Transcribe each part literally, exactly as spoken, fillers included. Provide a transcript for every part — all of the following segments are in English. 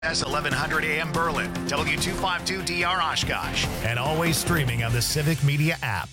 S eleven hundred A M Berlin, W two fifty-two D R Oshkosh, and always streaming on the Civic Media app.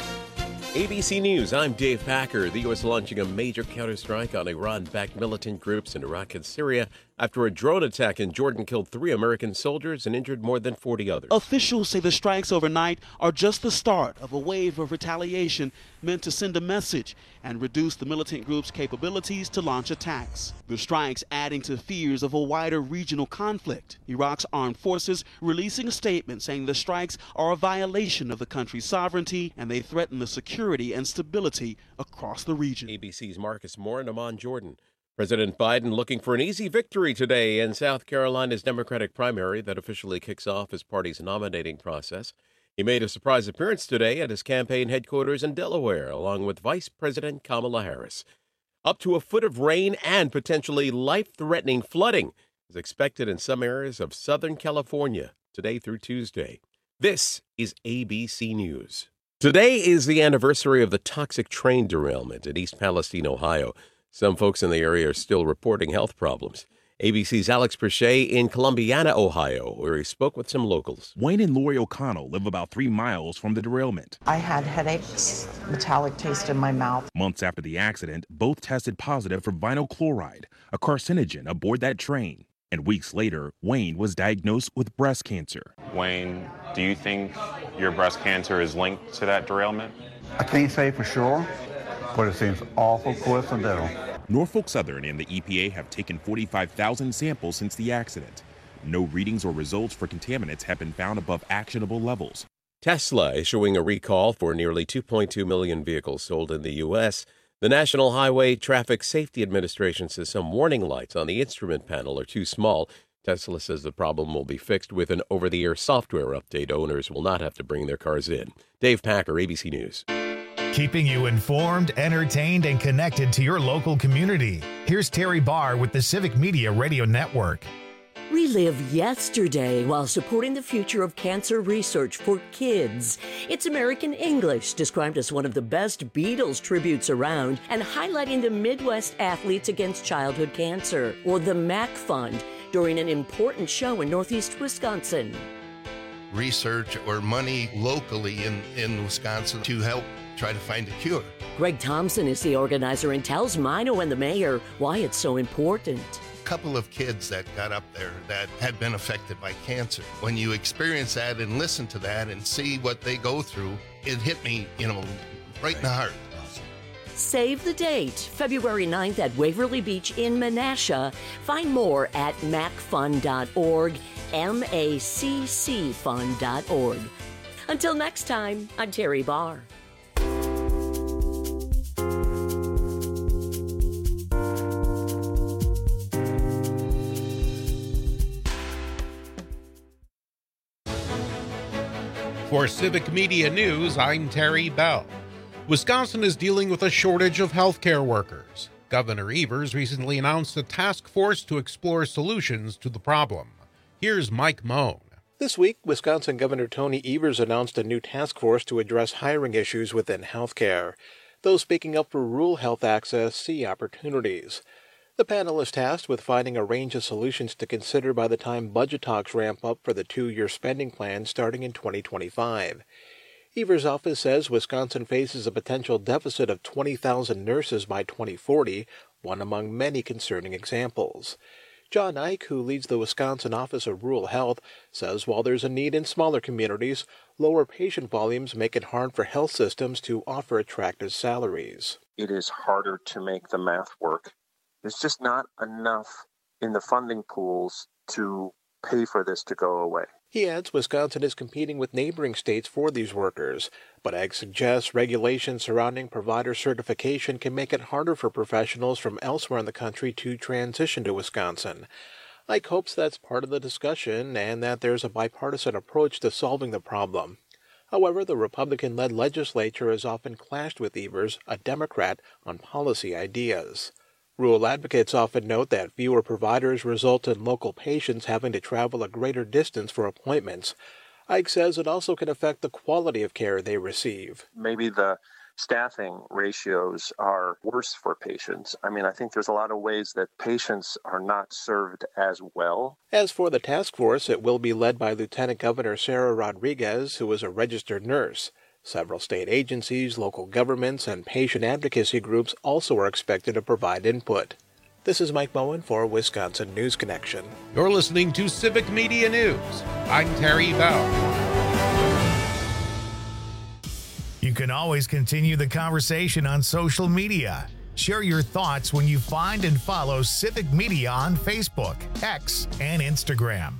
A B C News, I'm Dave Packer. The U S launching a major counterstrike on Iran-backed militant groups in Iraq and Syria after a drone attack in Jordan killed three American soldiers and injured more than forty others. Officials say the strikes overnight are just the start of a wave of retaliation meant to send a message and reduce the militant group's capabilities to launch attacks. The strikes adding to fears of a wider regional conflict. Iraq's armed forces releasing a statement saying the strikes are a violation of the country's sovereignty and they threaten the security and stability across the region. A B C's Marcus Moore and Amman Jordan. President Biden looking for an easy victory today in South Carolina's Democratic primary that officially kicks off his party's nominating process. He made a surprise appearance today at his campaign headquarters in Delaware, along with Vice President Kamala Harris. Up to a foot of rain and potentially life-threatening flooding is expected in some areas of Southern California today through Tuesday. This is A B C News. Today is the anniversary of the toxic train derailment in East Palestine, Ohio. Some folks in the area are still reporting health problems. A B C's Alex Perche in Columbiana, Ohio, where he spoke with some locals. Wayne and Lori O'Connell live about three miles from the derailment. I had headaches, metallic taste in my mouth. Months after the accident, both tested positive for vinyl chloride, a carcinogen aboard that train. And weeks later, Wayne was diagnosed with breast cancer. Wayne, do you think your breast cancer is linked to that derailment? I can't say for sure, but it seems awful coincidental. Norfolk Southern and the E P A have taken forty-five thousand samples since the accident. No readings or results for contaminants have been found above actionable levels. Tesla issuing a recall for nearly two point two million vehicles sold in the U S. The National Highway Traffic Safety Administration says some warning lights on the instrument panel are too small. Tesla says the problem will be fixed with an over-the-air software update. Owners will not have to bring their cars in. Dave Packer, A B C News. Keeping you informed, entertained, and connected to your local community. Here's Terry Barr with the Civic Media Radio Network. Relive yesterday while supporting the future of cancer research for kids. It's American English, described as one of the best Beatles tributes around, and highlighting the Midwest athletes against childhood cancer, or the MAC Fund, during an important show in Northeast Wisconsin. Research or money locally in, in Wisconsin to help try to find a cure. Greg Thompson is the organizer and tells Mino and the mayor why it's so important. Couple of kids that got up there that had been affected by cancer. When you experience that and listen to that and see what they go through, it hit me, you know, right in the heart. Save the date, February ninth at Waverly Beach in Menasha. Find more at mac fund dot org, M A C C fund dot org. Until next time, I'm Terry Barr. For Civic Media News, I'm Terry Bell. Wisconsin is dealing with a shortage of healthcare workers. Governor Evers recently announced a task force to explore solutions to the problem. Here's Mike Moan. This week, Wisconsin Governor Tony Evers announced a new task force to address hiring issues within healthcare. Those speaking up for rural health access see opportunities. The panel is tasked with finding a range of solutions to consider by the time budget talks ramp up for the two-year spending plan starting in twenty twenty-five. Evers' office says Wisconsin faces a potential deficit of twenty thousand nurses by twenty forty, one among many concerning examples. John Ike, who leads the Wisconsin Office of Rural Health, says while there's a need in smaller communities, lower patient volumes make it hard for health systems to offer attractive salaries. It is harder to make the math work. There's just not enough in the funding pools to pay for this to go away. He adds Wisconsin is competing with neighboring states for these workers, but Ike suggests regulations surrounding provider certification can make it harder for professionals from elsewhere in the country to transition to Wisconsin. Ike hopes that's part of the discussion and that there's a bipartisan approach to solving the problem. However, the Republican-led legislature has often clashed with Evers, a Democrat, on policy ideas. Rural advocates often note that fewer providers result in local patients having to travel a greater distance for appointments. Ike says it also can affect the quality of care they receive. Maybe the staffing ratios are worse for patients. I mean, I think there's a lot of ways that patients are not served as well. As for the task force, it will be led by Lieutenant Governor Sarah Rodriguez, who is a registered nurse. Several state agencies, local governments, and patient advocacy groups also are expected to provide input. This is Mike Bowen for Wisconsin News Connection. You're listening to Civic Media News. I'm Terry Bell. You can always continue the conversation on social media. Share your thoughts when you find and follow Civic Media on Facebook, X, and Instagram.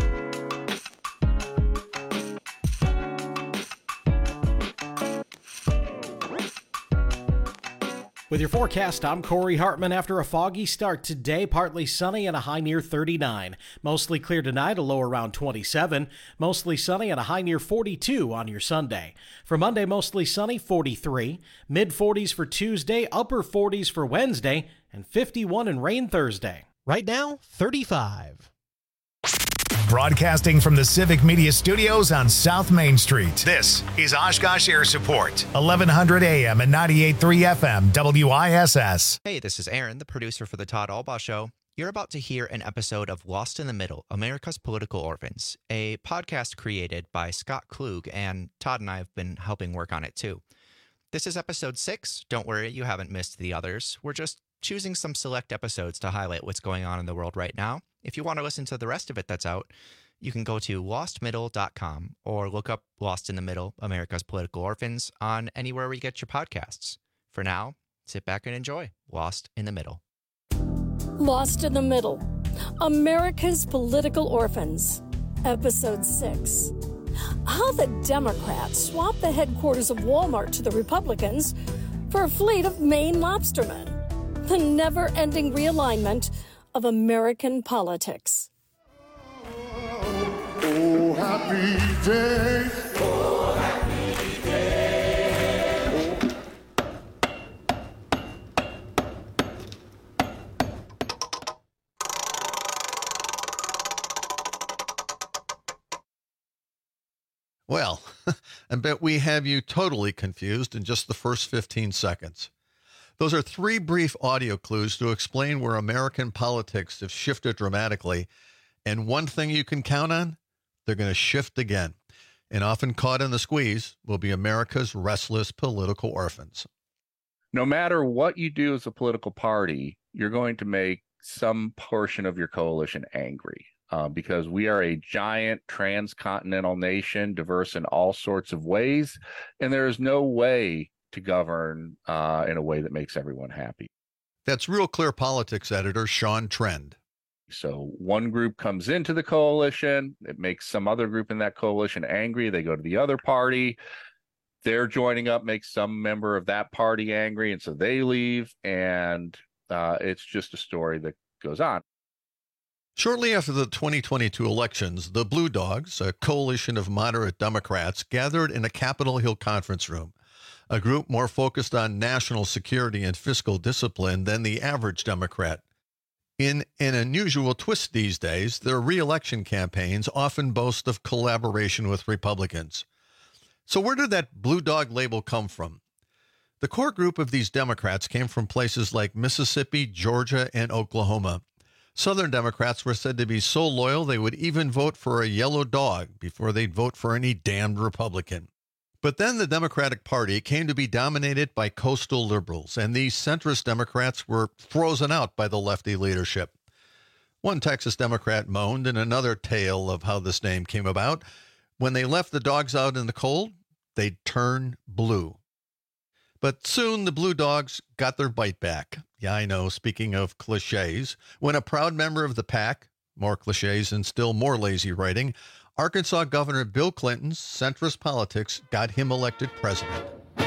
With your forecast, I'm Corey Hartman. After a foggy start today, partly sunny and a high near thirty-nine. Mostly clear tonight, a low around twenty-seven. Mostly sunny and a high near forty-two on your Sunday. For Monday, mostly sunny, forty-three. mid forties for Tuesday, upper forties for Wednesday, and fifty-one and rain Thursday. Right now, thirty-five. Broadcasting from the Civic Media Studios on South Main Street, this is Oshkosh Air Support, eleven hundred A M and ninety-eight point three F M, W I S S. Hey, this is Aaron, the producer for The Todd Albaugh Show. You're about to hear an episode of Lost in the Middle, America's Political Orphans, a podcast created by Scott Klug, and Todd and I have been helping work on it too. This is episode six. Don't worry, you haven't missed the others. We're just choosing some select episodes to highlight what's going on in the world right now. If you want to listen to the rest of it that's out, you can go to lost middle dot com or look up Lost in the Middle, America's Political Orphans on anywhere where you get your podcasts. For now, sit back and enjoy Lost in the Middle. Lost in the Middle, America's Political Orphans, Episode six. How the Democrats swapped the headquarters of Walmart to the Republicans for a fleet of Maine lobstermen. The never-ending realignment of American politics. Oh, happy day. Oh, happy day. Well, I bet we have you totally confused in just the first fifteen seconds. Those are three brief audio clues to explain where American politics have shifted dramatically. And one thing you can count on, they're going to shift again. And often caught in the squeeze will be America's restless political orphans. No matter what you do as a political party, you're going to make some portion of your coalition angry uh, because we are a giant transcontinental nation, diverse in all sorts of ways. And there is no way to govern uh, in a way that makes everyone happy. That's Real Clear Politics editor Sean Trend. So one group comes into the coalition, it makes some other group in that coalition angry. They go to the other party. They're joining up, makes some member of that party angry, and so they leave. And uh, it's just a story that goes on. Shortly after the twenty twenty-two elections, the Blue Dogs, a coalition of moderate Democrats, gathered in a Capitol Hill conference room. A group more focused on national security and fiscal discipline than the average Democrat. In an unusual twist these days, their re-election campaigns often boast of collaboration with Republicans. So where did that Blue Dog label come from? The core group of these Democrats came from places like Mississippi, Georgia, and Oklahoma. Southern Democrats were said to be so loyal they would even vote for a yellow dog before they'd vote for any damned Republican. But then the Democratic Party came to be dominated by coastal liberals, and these centrist Democrats were frozen out by the lefty leadership. One Texas Democrat moaned in another tale of how this name came about. When they left the dogs out in the cold, they'd turn blue. But soon the Blue Dogs got their bite back. Yeah, I know, speaking of cliches, when a proud member of the pack, more cliches and still more lazy writing, Arkansas Governor Bill Clinton's centrist politics got him elected president.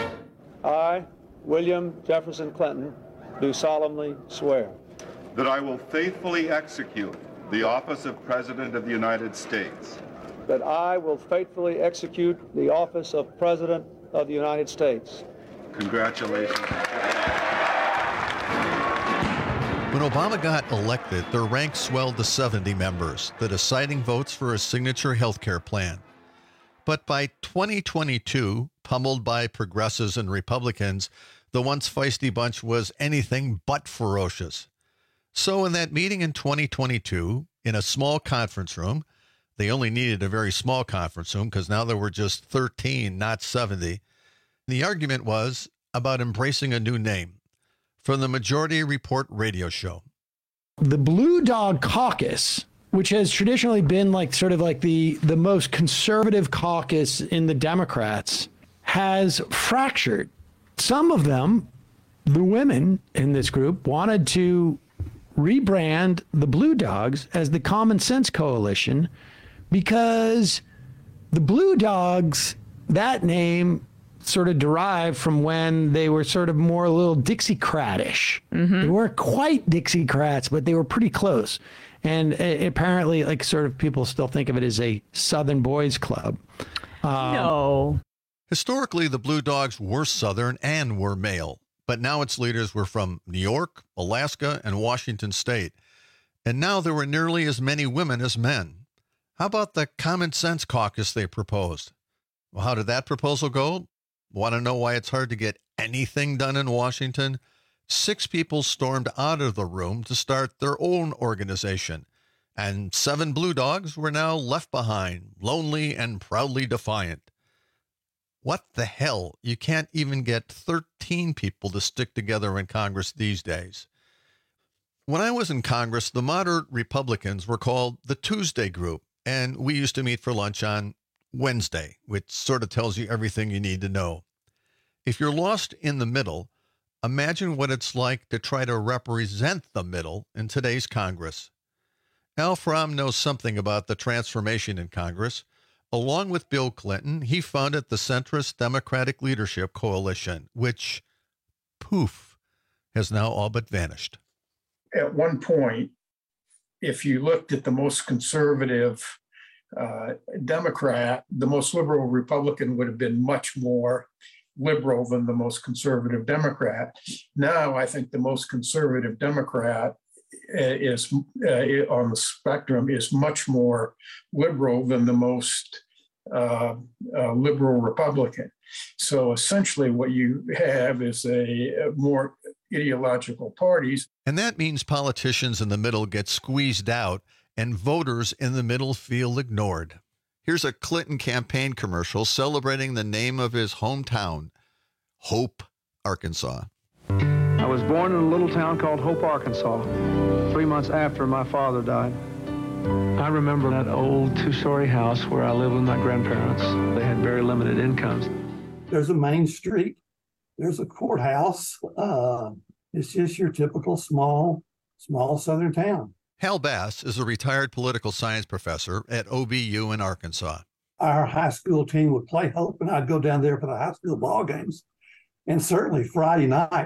I, William Jefferson Clinton, do solemnly swear that I will faithfully execute the office of President of the United States. That I will faithfully execute the office of President of the United States. Congratulations. When Obama got elected, their rank swelled to seventy members, the deciding votes for a signature health care plan. But by twenty twenty-two, Pummeled by progressives and Republicans, the once feisty bunch was anything but ferocious. So in that meeting in twenty twenty-two, in a small conference room, they only needed a very small conference room because now there were just thirteen, not seventy. The argument was about embracing a new name. From the Majority Report radio show. The Blue Dog Caucus, which has traditionally been like sort of like the, the most conservative caucus in the Democrats, has fractured. Some of them, the women in this group, wanted to rebrand the Blue Dogs as the Common Sense Coalition because the Blue Dogs, that name sort of derived from when they were sort of more a little Dixiecrat-ish. Mm-hmm. They weren't quite Dixiecrats, but they were pretty close. And uh, apparently, like, sort of people still think of it as a Southern boys club. Um, no. Historically, the Blue Dogs were Southern and were male, but now its leaders were from New York, Alaska, and Washington State. And now there were nearly as many women as men. How about the Common Sense Caucus they proposed? Well, how did that proposal go? Want to know why it's hard to get anything done in Washington? Six people stormed out of the room to start their own organization, and seven Blue Dogs were now left behind, lonely and proudly defiant. What the hell? You can't even get thirteen people to stick together in Congress these days. When I was in Congress, the moderate Republicans were called the Tuesday Group, and we used to meet for lunch on Wednesday, which sort of tells you everything you need to know. If you're lost in the middle, imagine what it's like to try to represent the middle in today's Congress. Al Fromm knows something about the transformation in Congress. Along with Bill Clinton, he founded the centrist Democratic Leadership Coalition, which, poof, has now all but vanished. At one point, if you looked at the most conservative uh, Democrat, the most liberal Republican would have been much more liberal than the most conservative Democrat. Now, I think the most conservative Democrat is uh, on the spectrum is much more liberal than the most uh, uh, liberal Republican. So essentially what you have is a, a more ideological parties. And that means politicians in the middle get squeezed out and voters in the middle feel ignored. Here's a Clinton campaign commercial celebrating the name of his hometown, Hope, Arkansas. I was born in a little town called Hope, Arkansas, three months after my father died. I remember that old two-story house where I lived with my grandparents. They had very limited incomes. There's a main street. There's a courthouse. Uh, it's just your typical small, small southern town. Hal Bass is a retired political science professor at O B U in Arkansas. Our high school team would play Hope, and I'd go down there for the high school ball games. And certainly Friday night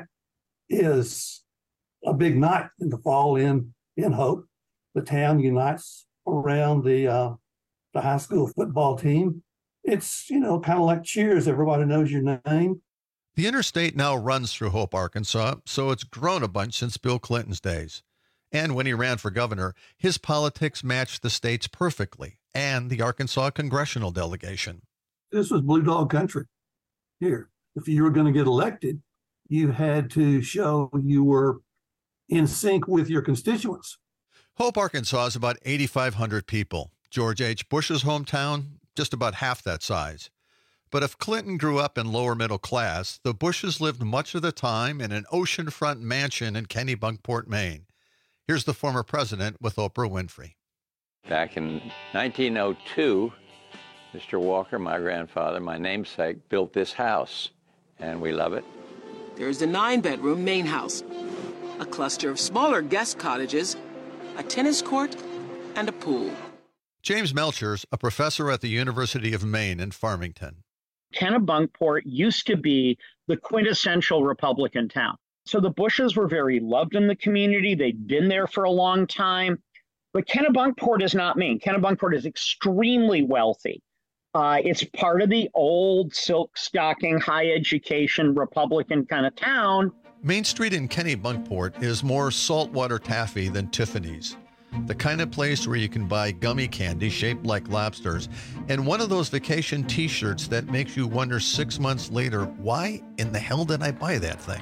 is a big night in the fall in, in Hope. The town unites around the uh, the high school football team. It's, you know, kind of like Cheers. Everybody knows your name. The interstate now runs through Hope, Arkansas, so it's grown a bunch since Bill Clinton's days. And when he ran for governor, his politics matched the state's perfectly and the Arkansas congressional delegation. This was Blue Dog country here. If you were going to get elected, you had to show you were in sync with your constituents. Hope, Arkansas is about eighty-five hundred people. George H. Bush's hometown, just about half that size. But if Clinton grew up in lower middle class, the Bushes lived much of the time in an oceanfront mansion in Kennebunkport, Maine. Here's the former president with Oprah Winfrey. Back in nineteen oh two, Mister Walker, my grandfather, my namesake, built this house, and we love it. There's a nine-bedroom main house, a cluster of smaller guest cottages, a tennis court, and a pool. James Melchers, a professor at the University of Maine in Farmington. Kennebunkport used to be the quintessential Republican town. So the Bushes were very loved in the community. They'd been there for a long time. But Kennebunkport is not Maine. Kennebunkport is extremely wealthy. Uh, it's part of the old silk stocking, high education Republican kind of town. Main Street in Kennebunkport is more saltwater taffy than Tiffany's. the kind of place where you can buy gummy candy shaped like lobsters, and one of those vacation t-shirts that makes you wonder six months later, why in the hell did I buy that thing?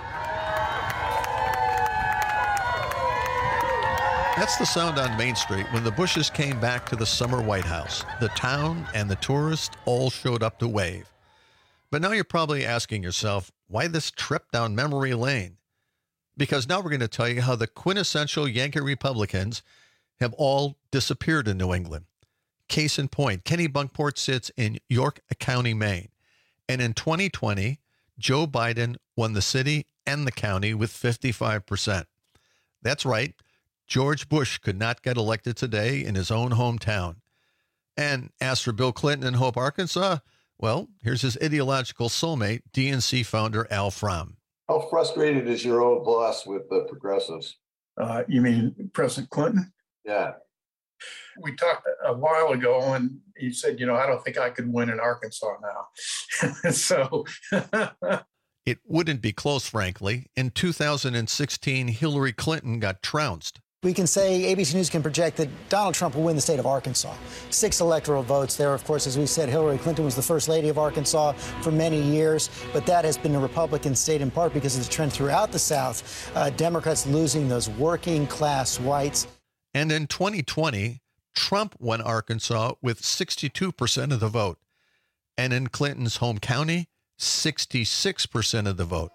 That's the sound on Main Street when the Bushes came back to the summer White House. The town and the tourists all showed up to wave. But now you're probably asking yourself, why this trip down memory lane? Because now we're going to tell you how the quintessential Yankee Republicans have all disappeared in New England. Case in point, Kenny Bunkport sits in York County, Maine. And in twenty twenty, Joe Biden won the city and the county with fifty-five percent. That's right. George Bush could not get elected today in his own hometown. And as for Bill Clinton in Hope, Arkansas, well, here's his ideological soulmate, D N C founder Al Fromm. How frustrated is your old boss with the progressives? Uh, you mean President Clinton? Yeah. We talked a while ago, and he said, you know, I don't think I could win in Arkansas now. so... It wouldn't be close, frankly. In two thousand sixteen, Hillary Clinton got trounced. We can say A B C News can project that Donald Trump will win the state of Arkansas. Six electoral votes there. Of course, as we said, Hillary Clinton was the first lady of Arkansas for many years, but that has been a Republican state in part because of the trend throughout the South, uh, Democrats losing those working class whites. And in twenty twenty, Trump won Arkansas with sixty-two percent of the vote. And in Clinton's home county, sixty-six percent of the vote.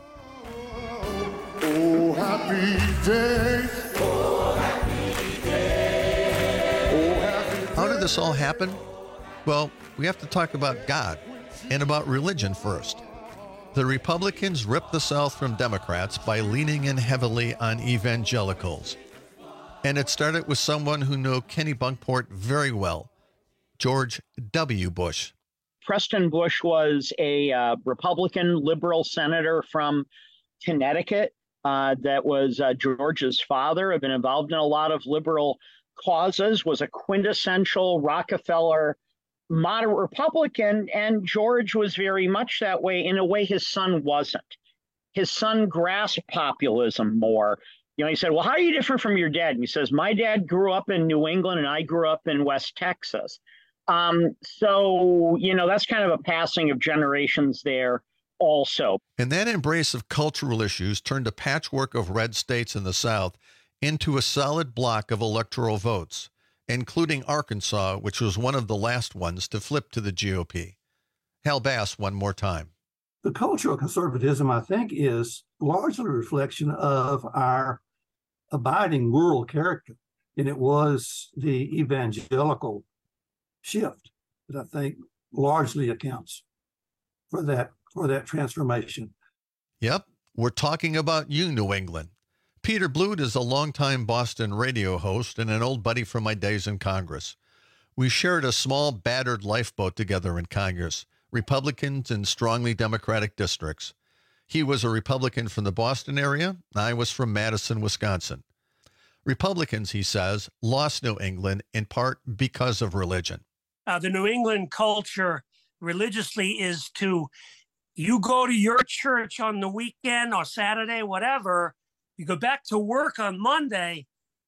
Oh, happy day. Oh, happy day. Oh, happy day. How did this all happen? Well, we have to talk about God and about religion first. The Republicans ripped the South from Democrats by leaning in heavily on evangelicals. And it started with someone who knew Kenny Bunkport very well, George W. Bush. Preston Bush was a uh, Republican liberal senator from Connecticut uh, that was uh, George's father, had been involved in a lot of liberal causes, was a quintessential Rockefeller moderate Republican, and George was very much that way. In a way, his son wasn't. His son grasped populism more. You know, he said, well, how are you different from your dad? And he says, my dad grew up in New England and I grew up in West Texas. Um, so, you know, that's kind of a passing of generations there also. And that embrace of cultural issues turned a patchwork of red states in the South into a solid block of electoral votes, including Arkansas, which was one of the last ones to flip to the G O P. Hal Bass one more time. The cultural conservatism, I think, is largely a reflection of our abiding rural character. And it was the evangelical shift that I think largely accounts for that for that transformation. Yep, we're talking about you, New England. Peter Blute is a longtime Boston radio host and an old buddy from my days in Congress. We shared a small, battered lifeboat together in Congress, Republicans in strongly Democratic districts. He was a Republican from the Boston area. I was from Madison, Wisconsin. Republicans, he says, lost New England in part because of religion. Uh, the New England culture religiously is to, you go to your church on the weekend or Saturday, whatever, you go back to work on Monday,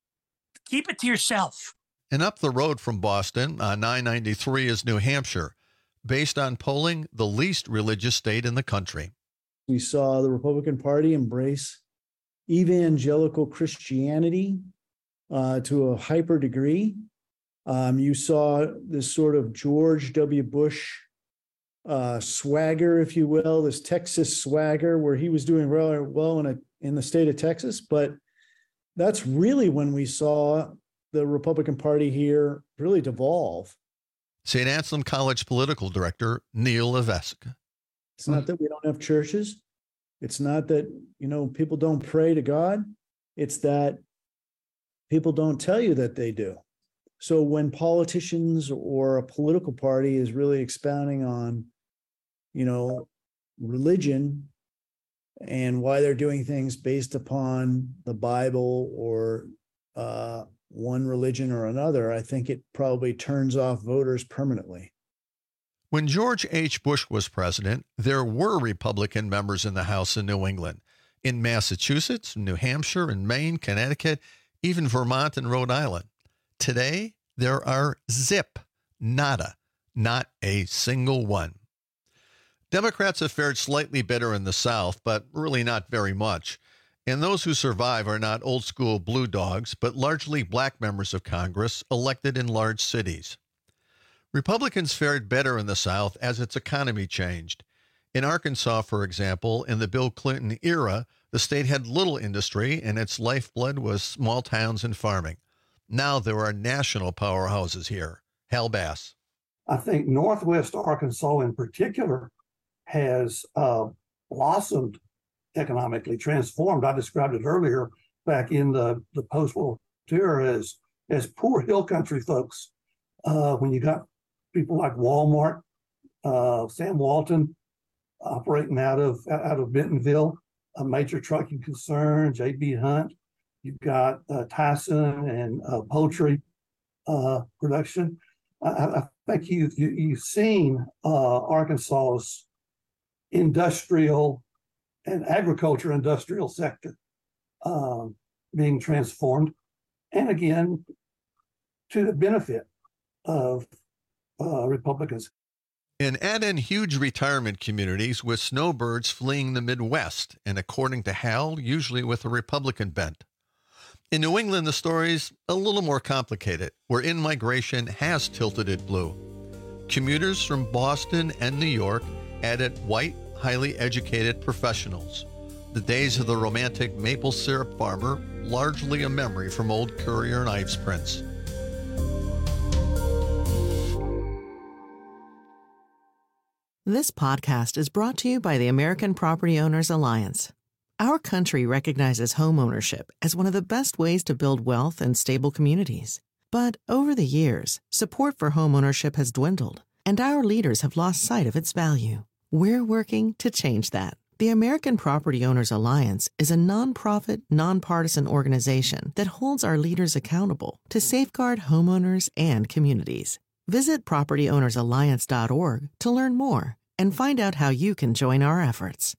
keep it to yourself. And up the road from Boston on nine ninety-three is New Hampshire, based on polling the least religious state in the country. We saw the Republican Party embrace evangelical Christianity uh, to a hyper degree. Um, you saw this sort of George W. Bush uh, swagger, if you will, this Texas swagger, where he was doing really well in a, in the state of Texas. But that's really when we saw the Republican Party here really devolve. Saint Anselm College political director Neil Levesque. It's not that we don't have churches. It's not that, you know, people don't pray to God. It's that people don't tell you that they do. So when politicians or a political party is really expounding on, you know, religion and why they're doing things based upon the Bible or uh, one religion or another, I think it probably turns off voters permanently. When George H. Bush was president, there were Republican members in the House in New England. In Massachusetts, New Hampshire, and Maine, Connecticut, even Vermont and Rhode Island. Today, there are zip, nada, not a single one. Democrats have fared slightly better in the South, but really not very much. And those who survive are not old school blue dogs, but largely black members of Congress elected in large cities. Republicans fared better in the South as its economy changed. In Arkansas, for example, in the Bill Clinton era, the state had little industry and its lifeblood was small towns and farming. Now there are national powerhouses here. Hal Bass. I think Northwest Arkansas in particular has uh, blossomed economically, transformed. I described it earlier back in the, the post-war era as, as poor hill country folks. Uh, when you got people like Walmart, uh, Sam Walton operating out of out of Bentonville, a major trucking concern, J B Hunt. You've got uh, Tyson and uh, poultry uh, production. I, I think you, you, you've seen uh, Arkansas's industrial and agriculture industrial sector um, being transformed. And again, to the benefit of uh, Republicans. And add in huge retirement communities with snowbirds fleeing the Midwest, and according to Hal, usually with a Republican bent. In New England, the story's a little more complicated, where in-migration has tilted it blue. Commuters from Boston and New York added white, highly educated professionals. The days of the romantic maple syrup farmer, largely a memory from old Courier and Ives prints. This podcast is brought to you by the American Property Owners Alliance. Our country recognizes homeownership as one of the best ways to build wealth and stable communities. But over the years, support for homeownership has dwindled, and our leaders have lost sight of its value. We're working to change that. The American Property Owners Alliance is a nonprofit, nonpartisan organization that holds our leaders accountable to safeguard homeowners and communities. Visit property owners alliance dot org to learn more and find out how you can join our efforts.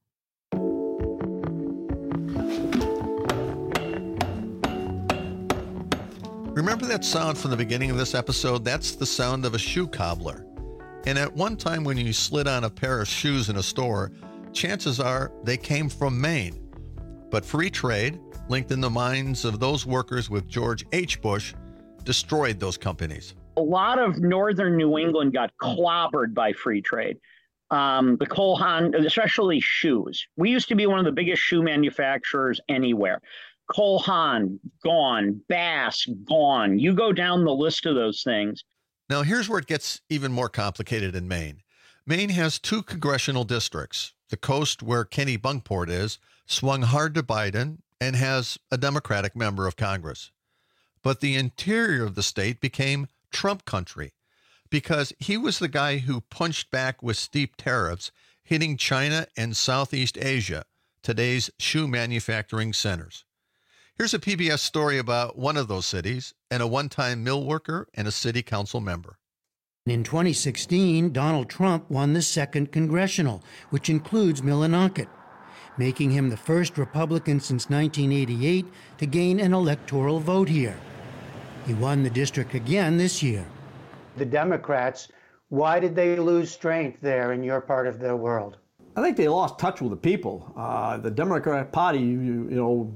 Remember that sound from the beginning of this episode? That's the sound of a shoe cobbler. And at one time when you slid on a pair of shoes in a store, chances are they came from Maine. But free trade, linked in the minds of those workers with George H. Bush, destroyed those companies. A lot of northern New England got clobbered by free trade. Um, the Cole Haan, especially shoes. We used to be one of the biggest shoe manufacturers anywhere. Cole Haan, gone. Bass, gone. You go down the list of those things. Now, here's where it gets even more complicated in Maine. Maine has two congressional districts. The coast, where Kenny Bunkport is, swung hard to Biden and has a Democratic member of Congress. But the interior of the state became Trump country because he was the guy who punched back with steep tariffs, hitting China and Southeast Asia, today's shoe manufacturing centers. Here's a P B S story about one of those cities and a one-time mill worker and a city council member. In twenty sixteen, Donald Trump won the second congressional, which includes Millinocket, making him the first Republican since nineteen eighty-eight to gain an electoral vote here. He won the district again this year. The Democrats, why did they lose strength there in your part of the world? I think they lost touch with the people. Uh, the Democratic Party, you, you know,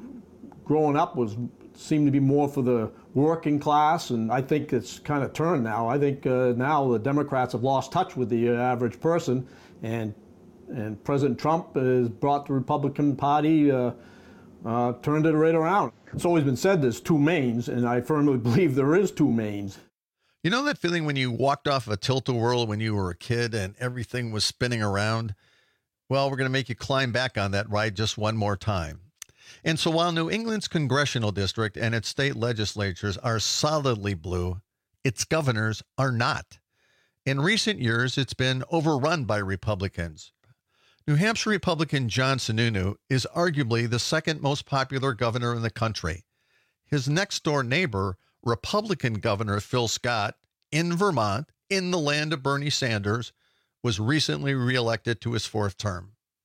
growing up was seemed to be more for the working class, and I think it's kind of turned now. I think uh, now the Democrats have lost touch with the uh, average person, and and President Trump has brought the Republican Party, uh, uh, turned it right around. It's always been said there's two Maines, and I firmly believe there is two Maines. You know that feeling when you walked off a tilt-a-whirl when you were a kid and everything was spinning around? Well, we're going to make you climb back on that ride just one more time. And so while New England's congressional district and its state legislatures are solidly blue, its governors are not. In recent years, it's been overrun by Republicans. New Hampshire Republican John Sununu is arguably the second most popular governor in the country. His next-door neighbor, Republican Governor Phil Scott, in Vermont, in the land of Bernie Sanders, was recently reelected to his fourth term.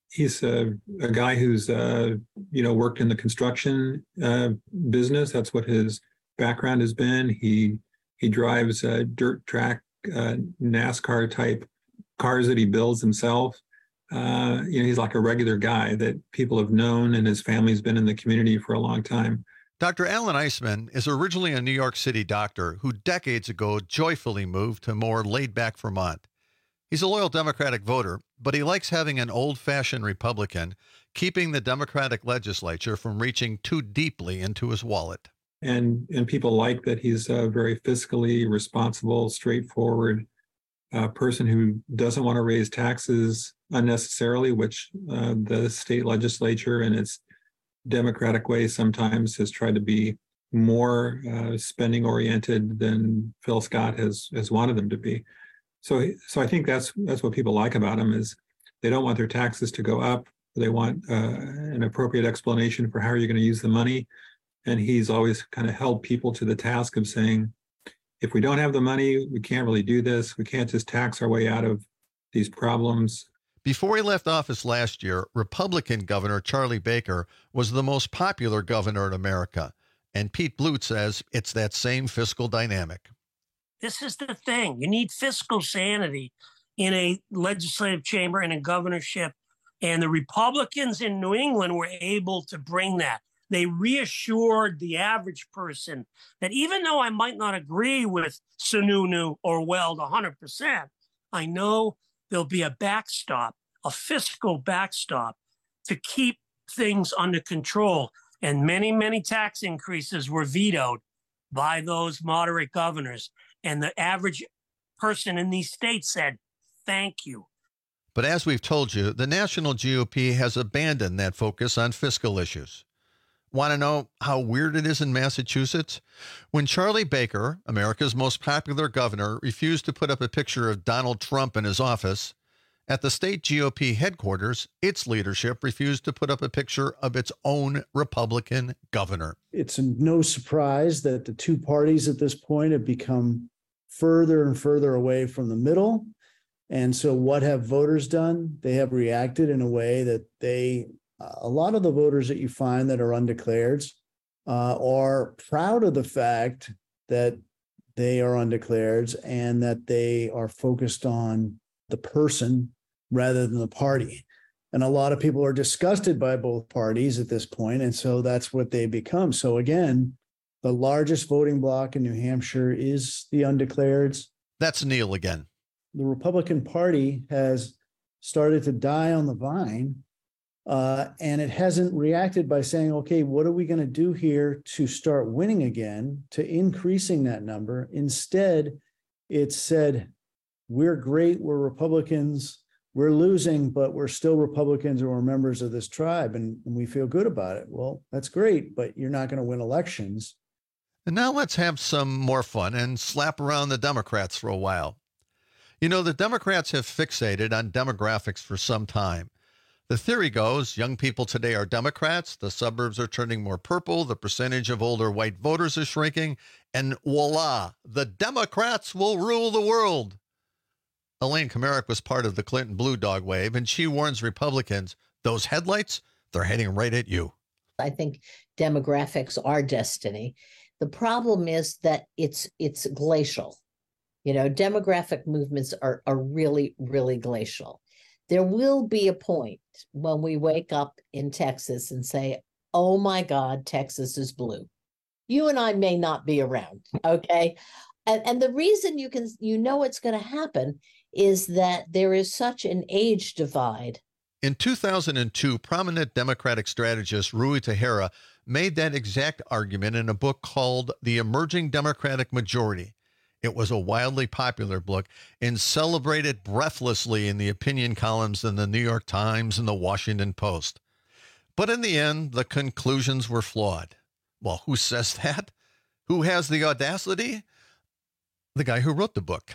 he's a, a guy who's, uh, you know, worked in the construction uh, business. That's what his background has been. He he drives uh, dirt track uh, NASCAR type cars that he builds himself. Uh, you know, he's like a regular guy that people have known, and his family's been in the community for a long time. Doctor Alan Eisman is originally a New York City doctor who decades ago joyfully moved to more laid-back Vermont. He's a loyal Democratic voter, but he likes having an old-fashioned Republican, keeping the Democratic legislature from reaching too deeply into his wallet. And and people like that he's a very fiscally responsible, straightforward uh, person who doesn't want to raise taxes unnecessarily, which uh, the state legislature in its Democratic way sometimes has tried to be more uh, spending oriented than Phil Scott has has wanted them to be. So so I think that's that's what people like about him is they don't want their taxes to go up. They want uh, an appropriate explanation for how you're going to use the money. And he's always kind of held people to the task of saying, if we don't have the money, we can't really do this. We can't just tax our way out of these problems. Before he left office last year, Republican Governor Charlie Baker was the most popular governor in America. And Pete Blute says it's that same fiscal dynamic. This is the thing. You need fiscal sanity in a legislative chamber and a governorship. And the Republicans in New England were able to bring that. They reassured the average person that even though I might not agree with Sununu or Weld one hundred percent, I know there'll be a backstop, a fiscal backstop to keep things under control. And many, many tax increases were vetoed by those moderate governors. And the average person in these states said, thank you. But as we've told you, the national G O P has abandoned that focus on fiscal issues. Want to know how weird it is in Massachusetts? When Charlie Baker, America's most popular governor, refused to put up a picture of Donald Trump in his office, at the state G O P headquarters, its leadership refused to put up a picture of its own Republican governor. It's no surprise that the two parties at this point have become further and further away from the middle. And so what have voters done? They have reacted in a way that they, a lot of the voters that you find that are undeclareds uh, are proud of the fact that they are undeclareds and that they are focused on the person rather than the party. And a lot of people are disgusted by both parties at this point, and so that's what they become. So again, the largest voting bloc in New Hampshire is the undeclareds. That's Neil again. The Republican Party has started to die on the vine, uh, and it hasn't reacted by saying, okay, what are we going to do here to start winning again, to increasing that number? Instead, it said, we're great, we're Republicans, we're losing, but we're still Republicans and we're members of this tribe, and, and we feel good about it. Well, that's great, but you're not going to win elections. And now let's have some more fun and slap around the Democrats for a while. You know, the Democrats have fixated on demographics for some time. The theory goes, young people today are Democrats, the suburbs are turning more purple, the percentage of older white voters is shrinking, and voila, the Democrats will rule the world. Elaine Kamerick was part of the Clinton Blue Dog wave, and she warns Republicans, those headlights, they're heading right at you. I think demographics are destiny. The problem is that it's it's glacial. You know, demographic movements are, are really, really glacial. There will be a point when we wake up in Texas and say, oh my God, Texas is blue. You and I may not be around, okay? And, and the reason you can, you know it's going to happen is that there is such an age divide. In two thousand two, prominent Democratic strategist Ruy Teixeira made that exact argument in a book called The Emerging Democratic Majority. It was a wildly popular book and celebrated breathlessly in the opinion columns in the New York Times and the Washington Post. But in the end, the conclusions were flawed. Well, who says that? Who has the audacity? The guy who wrote the book.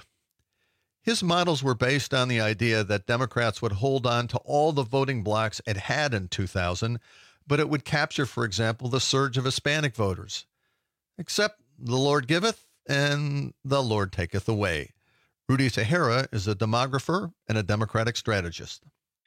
His models were based on the idea that Democrats would hold on to all the voting blocks it had in two thousand, but it would capture, for example, the surge of Hispanic voters. Except the Lord giveth and the Lord taketh away. Ruy Teixeira is a demographer and a Democratic strategist.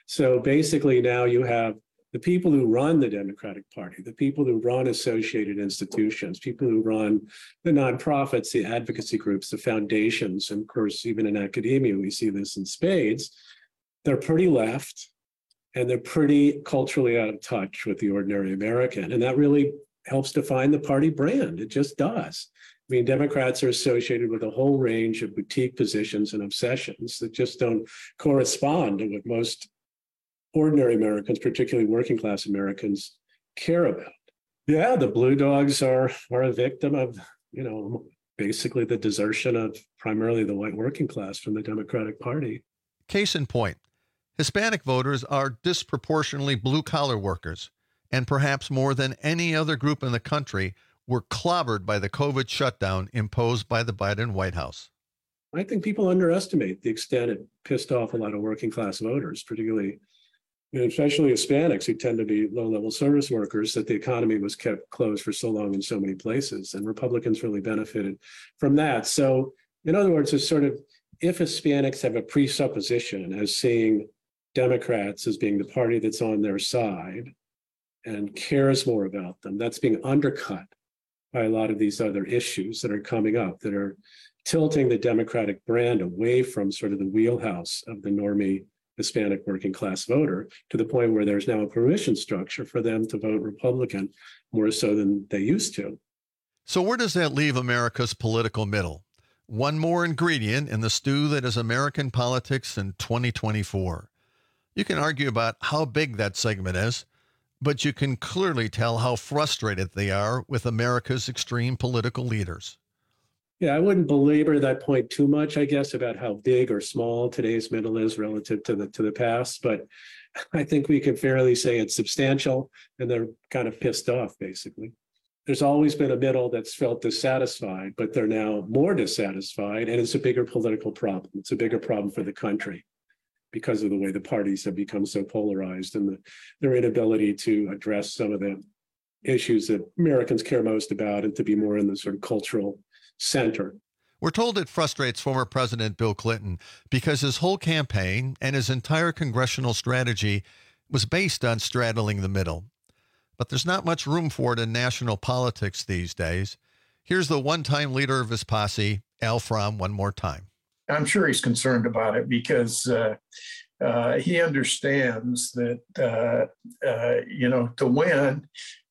So basically now you have the people who run the Democratic Party, the people who run associated institutions, people who run the nonprofits, the advocacy groups, the foundations, and of course, even in academia, we see this in spades. They're pretty left, and they're pretty culturally out of touch with the ordinary American. And that really helps define the party brand. It just does. I mean, Democrats are associated with a whole range of boutique positions and obsessions that just don't correspond to what most ordinary Americans, particularly working class Americans, care about. Yeah, the Blue Dogs are, are a victim of, you know, basically the desertion of primarily the white working class from the Democratic Party. Case in point, Hispanic voters are disproportionately blue-collar workers, and perhaps more than any other group in the country were clobbered by the COVID shutdown imposed by the Biden White House. I think people underestimate the extent it pissed off a lot of working class voters, particularly, you know, especially Hispanics who tend to be low-level service workers, that the economy was kept closed for so long in so many places, and Republicans really benefited from that. So, in other words, it's sort of, if Hispanics have a presupposition as seeing Democrats as being the party that's on their side and cares more about them, that's being undercut by a lot of these other issues that are coming up that are tilting the Democratic brand away from sort of the wheelhouse of the normie Hispanic working class voter to the point where there's now a permission structure for them to vote Republican more so than they used to. So where does that leave America's political middle? One more ingredient in the stew that is American politics in twenty twenty-four. You can argue about how big that segment is, but you can clearly tell how frustrated they are with America's extreme political leaders. Yeah, I wouldn't belabor that point too much, I guess, about how big or small today's middle is relative to the to the past. But I think we can fairly say it's substantial, and they're kind of pissed off, basically. There's always been a middle that's felt dissatisfied, but they're now more dissatisfied, and it's a bigger political problem. It's a bigger problem for the country because of the way the parties have become so polarized and the, their inability to address some of the issues that Americans care most about and to be more in the sort of cultural center. We're told it frustrates former President Bill Clinton because his whole campaign and his entire congressional strategy was based on straddling the middle. But there's not much room for it in national politics these days. Here's the one-time leader of his posse, Al Fromm, one more time. I'm sure he's concerned about it because uh, uh, he understands that, uh, uh, you know, to win,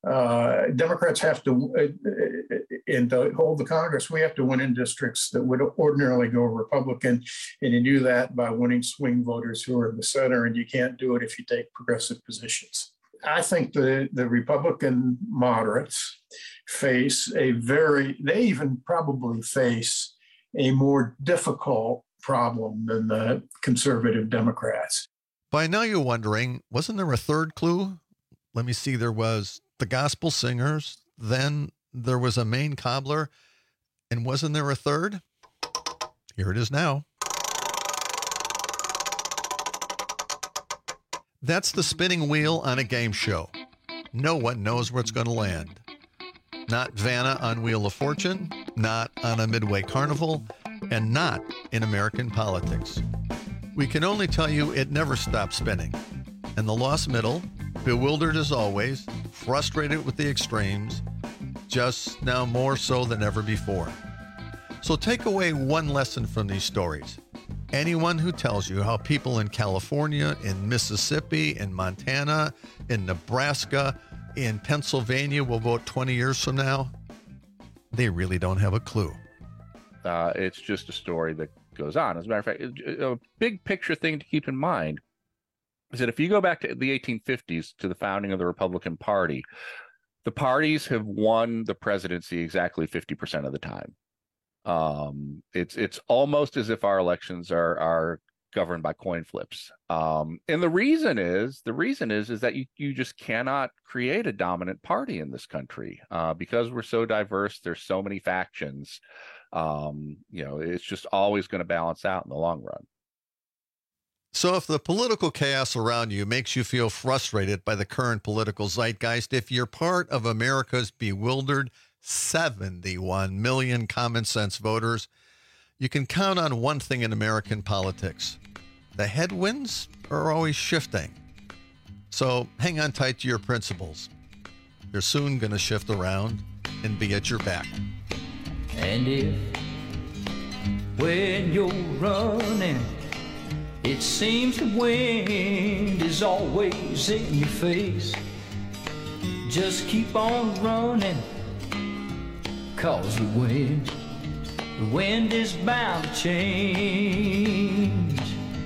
uh, Democrats have to, uh, and to hold the Congress, we have to win in districts that would ordinarily go Republican. And you do that by winning swing voters who are in the center, and you can't do it if you take progressive positions. I think the, the Republican moderates face a very, they even probably face a more difficult problem than the conservative Democrats. By now you're wondering, wasn't there a third clue? Let me see, there was the gospel singers, then there was a Maine cobbler, and wasn't there a third? Here it is now. That's the spinning wheel on a game show. No one knows where it's going to land. Not Vanna on Wheel of Fortune, not on a Midway Carnival, and not in American politics. We can only tell you it never stops spinning. And the lost middle, bewildered as always, frustrated with the extremes, just now more so than ever before. So take away one lesson from these stories. Anyone who tells you how people in California, in Mississippi, in Montana, in Nebraska, in Pennsylvania will vote twenty years from now, they really don't have a clue. Uh, it's just a story that goes on. As a matter of fact, a big picture thing to keep in mind is that if you go back to the eighteen fifties, to the founding of the Republican Party, the parties have won the presidency exactly fifty percent of the time. Um, it's it's almost as if our elections are are governed by coin flips. Um, and the reason is the reason is is that you you just cannot create a dominant party in this country uh, because we're so diverse. There's so many factions. Um, you know, it's just always going to balance out in the long run. So if the political chaos around you makes you feel frustrated by the current political zeitgeist, if you're part of America's bewildered seventy-one million common sense voters, you can count on one thing in American politics. the headwinds are always shifting. So hang on tight to your principles. They're soon going to shift around and be at your back. And if when you're running, it seems the wind is always in your face, just keep on running, cause the wind, the wind is bound to change.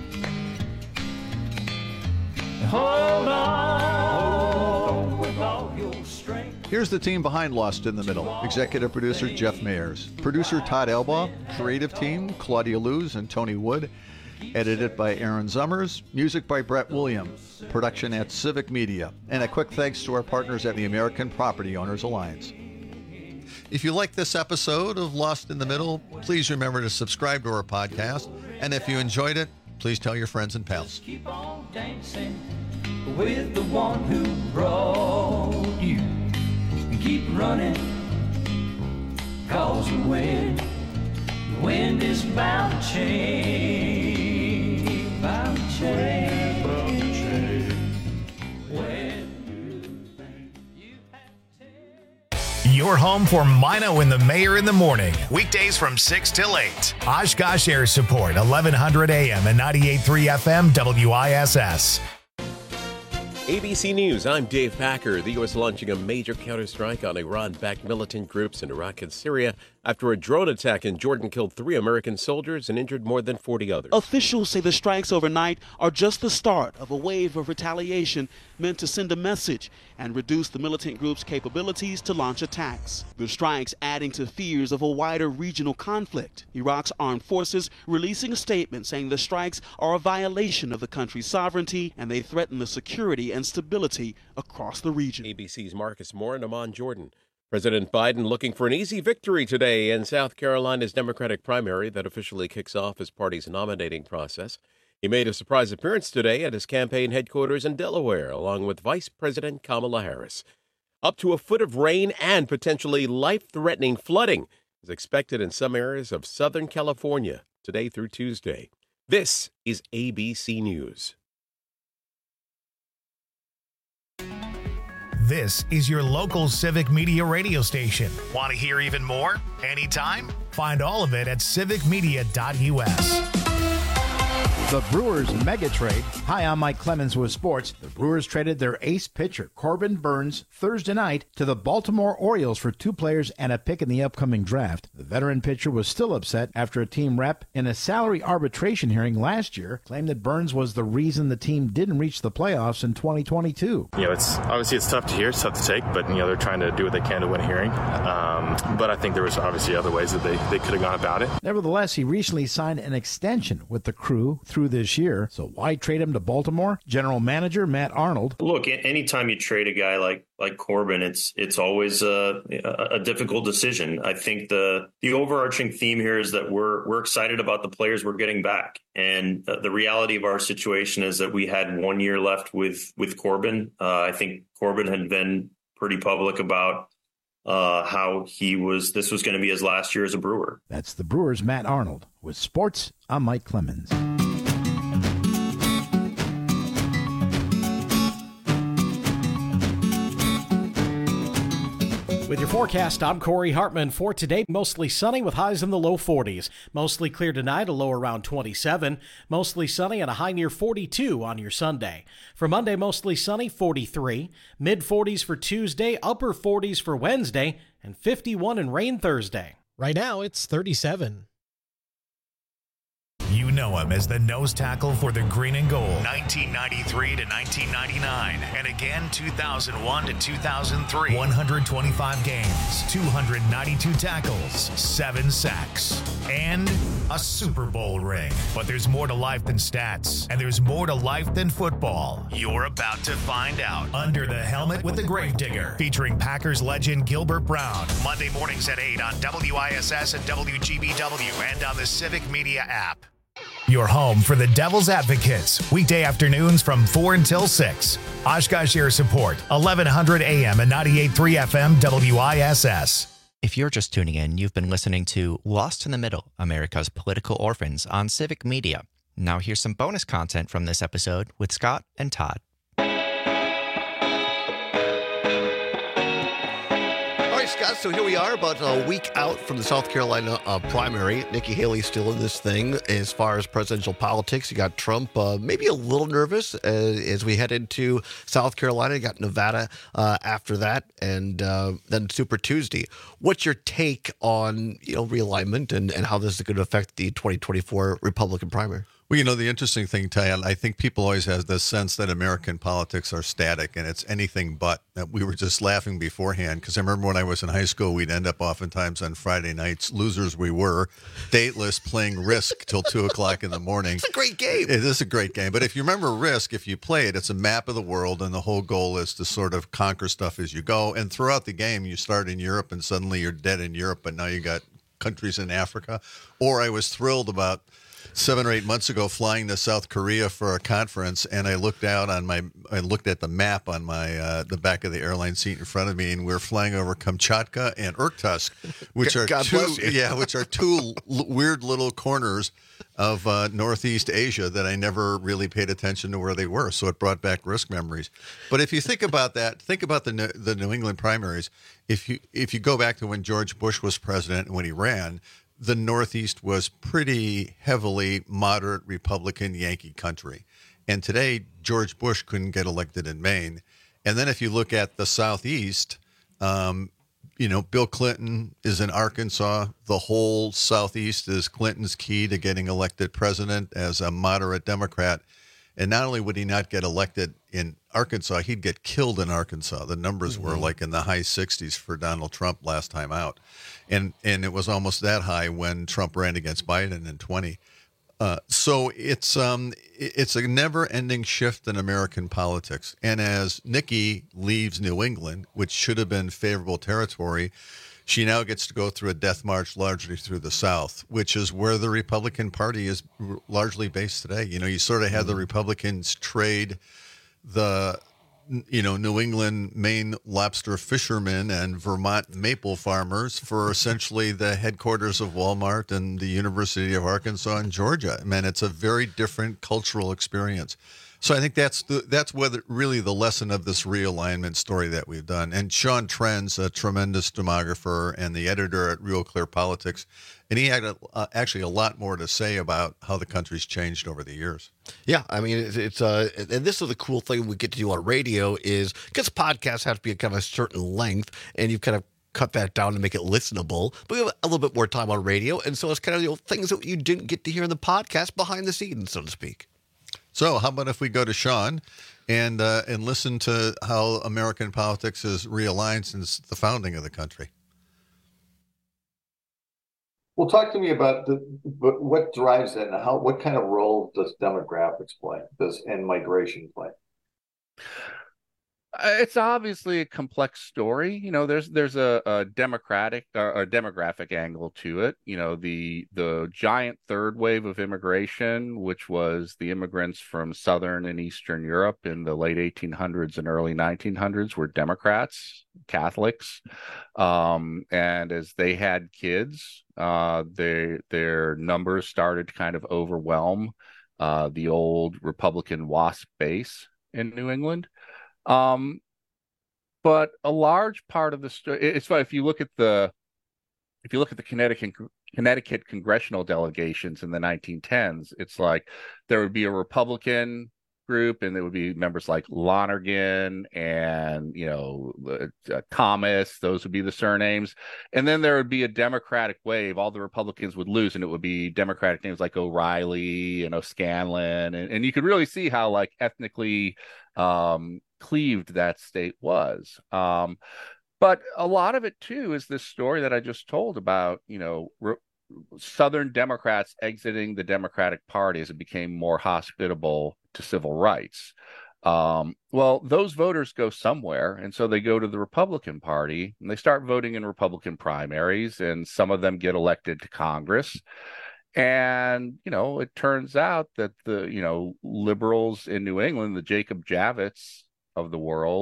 Hold on with all your strength. Here's the team behind Lost in the Middle. Executive producer Jeff Mayers. Producer Todd Elbaugh. Creative team Claudia Luz and Tony Wood. Edited by Aaron Zummers. Music by Brett Williams. Production at Civic Media. And a quick thanks to our partners at the American Property Owners Alliance. If you like this episode of Lost in the Middle, please remember to subscribe to our podcast. And if you enjoyed it, please tell your friends and pals. Keep on dancing with the one who brought you. And keep running, cause the wind, the wind is bound to change, bound to change, bound to change. Your home for Mino and the Mayor in the morning. Weekdays from six till eight. Oshkosh Air Support, eleven hundred A M and ninety-eight point three F M W I S S. A B C News, I'm Dave Packer. The U S launching a major counterstrike on Iran-backed militant groups in Iraq and Syria after a drone attack in Jordan killed three American soldiers and injured more than forty others. Officials say the strikes overnight are just the start of a wave of retaliation meant to send a message and reduce the militant group's capabilities to launch attacks. The strikes adding to fears of a wider regional conflict. Iraq's armed forces releasing a statement saying the strikes are a violation of the country's sovereignty and they threaten the security and stability across the region. A B C's Marcus Moore and Amon Jordan. President Biden looking for an easy victory today in South Carolina's Democratic primary that officially kicks off his party's nominating process. He made a surprise appearance today at his campaign headquarters in Delaware, along with Vice President Kamala Harris. Up to a foot of rain and potentially life-threatening flooding is expected in some areas of Southern California today through Tuesday. This is A B C News. This is your local Civic Media radio station. Want to hear even more? Anytime? Find all of it at civic media dot U S. The Brewers mega trade. Hi, I'm Mike Clemens with sports. The Brewers traded their ace pitcher, Corbin Burnes, Thursday night to the Baltimore Orioles for two players and a pick in the upcoming draft. The veteran pitcher was still upset after a team rep in a salary arbitration hearing last year claimed that Burnes was the reason the team didn't reach the playoffs in twenty twenty-two. You know, it's obviously it's tough to hear, it's tough to take, but you know they're trying to do what they can to win a hearing. Um, but I think there was obviously other ways that they, they could have gone about it. Nevertheless, he recently signed an extension with the Crew through this year. So why trade him to Baltimore? General Manager Matt Arnold. Look, anytime you trade a guy like like Corbin, it's it's always a, a difficult decision. I think the the overarching theme here is that we're we're excited about the players we're getting back, and uh, the reality of our situation is that we had one year left with with Corbin. Uh, I think Corbin had been pretty public about uh, how he was. This was going to be his last year as a Brewer. That's the Brewers' Matt Arnold. With sports, I'm Mike Clemens. With your forecast, I'm Corey Hartman. For today, mostly sunny with highs in the low forties. Mostly clear tonight, a low around twenty-seven. Mostly sunny and a high near forty-two on your Sunday. For Monday, mostly sunny, forty-three. Mid forties for Tuesday, upper forties for Wednesday, and fifty-one and rain Thursday. Right now, it's thirty-seven. You know him as the nose tackle for the green and gold, nineteen ninety-three to nineteen ninety-nine, and again two thousand one to two thousand three. one hundred twenty-five games, two hundred ninety-two tackles, seven sacks, and a Super Bowl ring. But there's more to life than stats, and there's more to life than football. You're about to find out. Under the Helmet with the Gravedigger, featuring Packers legend Gilbert Brown. Monday mornings at eight on W I S S and W G B W and on the Civic Media app. Your home for the Devil's Advocates, weekday afternoons from four until six. Oshkosh Air Support, eleven hundred A M and ninety-eight point three F M W I S S. If you're just tuning in, you've been listening to Lost in the Middle, America's Political Orphans on Civic Media. Now here's some bonus content from this episode with Scott and Todd. Scott, so here we are about a week out from the South Carolina uh, primary. Nikki Haley's still in this thing as far as presidential politics. You got Trump uh, maybe a little nervous uh, as we head into South Carolina. You got Nevada uh, after that, and uh, then Super Tuesday. What's your take on, you know, realignment and, and how this is going to affect the twenty twenty-four Republican primary? Well, you know, the interesting thing, Ty, I think people always have this sense that American politics are static and it's anything but. We were just laughing beforehand because I remember when I was in high school, we'd end up oftentimes on Friday nights, losers we were, dateless, playing Risk till two o'clock in the morning. It's a great game. It is a great game. But if you remember Risk, if you play it, it's a map of the world, and the whole goal is to sort of conquer stuff as you go. And throughout the game, you start in Europe and suddenly you're dead in Europe, but now you got countries in Africa. Or I was thrilled about seven or eight months ago flying to South Korea for a conference, and I looked out on my, I looked at the map on my, uh, the back of the airline seat in front of me, and we we're flying over Kamchatka and Irkutsk, which are God two, bless you. yeah, which are two l- weird little corners of uh, Northeast Asia that I never really paid attention to where they were. So it brought back Risk memories. But if you think about that, think about the New- the New England primaries. If you if you go back to when George Bush was president and when he ran, the Northeast was pretty heavily moderate Republican Yankee country. And today, George Bush couldn't get elected in Maine. And then if you look at the Southeast, um, you know, Bill Clinton is in Arkansas. The whole Southeast is Clinton's key to getting elected president as a moderate Democrat. And not only would he not get elected in Arkansas, he'd get killed in Arkansas. The numbers mm-hmm. were like in the high sixties for Donald Trump last time out. And and it was almost that high when Trump ran against Biden in twenty. Uh, so it's um it's a never-ending shift in American politics. And as Nikki leaves New England, which should have been favorable territory, she now gets to go through a death march largely through the South, which is where the Republican Party is largely based today. You know, you sort of had the Republicans trade the, you know, New England Maine lobster fishermen and Vermont maple farmers for essentially the headquarters of Walmart and the University of Arkansas and Georgia. I mean, it's a very different cultural experience. So I think that's the that's whether really the lesson of this realignment story that we've done. And Sean Trent's a tremendous demographer and the editor at Real Clear Politics, and he had a, uh, actually a lot more to say about how the country's changed over the years. Yeah, I mean, it's, it's uh, and this is the cool thing we get to do on radio is because podcasts have to be kind of a certain length, and you've kind of cut that down to make it listenable. But we have a little bit more time on radio, and so it's kind of, you know, things that you didn't get to hear in the podcast behind the scenes, so to speak. So how about if we go to Sean and uh, and listen to how American politics has realigned since the founding of the country? Well, talk to me about the, what drives it and how, what kind of role does demographics play, does and migration play? It's obviously a complex story. You know, there's there's a, a democratic or a demographic angle to it. You know, the the giant third wave of immigration, which was the immigrants from Southern and Eastern Europe in the late eighteen hundreds and early nineteen hundreds, were Democrats, Catholics, um, and as they had kids, uh, they their numbers started to kind of overwhelm uh, the old Republican WASP base in New England. Um, but a large part of the story, it's funny, if you look at the, if you look at the Connecticut, Connecticut congressional delegations in the nineteen tens, it's like there would be a Republican group and there would be members like Lonergan and, you know, uh, Thomas, those would be the surnames. And then there would be a Democratic wave. All the Republicans would lose and it would be Democratic names like O'Reilly and O'Scanlan. And, and you could really see how like ethnically, um, cleaved that state was. Um, but a lot of it too is this story that I just told about, you know, re- Southern Democrats exiting the Democratic Party as it became more hospitable to civil rights. Um, well, those voters go somewhere, and so they go to the Republican Party and they start voting in Republican primaries, and some of them get elected to Congress. And, you know, it turns out that the, you know, liberals in New England, the Jacob Javits of the world,